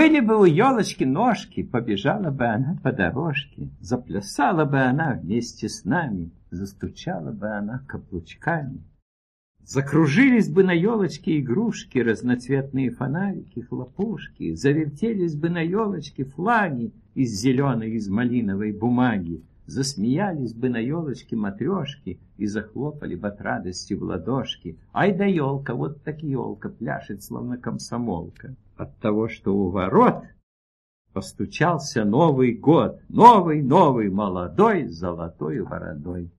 Были бы у елочки ножки, побежала бы она по дорожке, заплясала бы она вместе с нами, застучала бы она каблучками. Закружились бы на елочке игрушки, разноцветные фонарики, хлопушки, завертелись бы на елочке флаги из зеленой, из малиновой бумаги, засмеялись бы на елочке матрешки и захлопали бы от радости в ладошки. Ай да елка, вот так елка, пляшет, словно комсомолка. От того, что у ворот постучался Новый год, новый, молодой, с золотой бородой.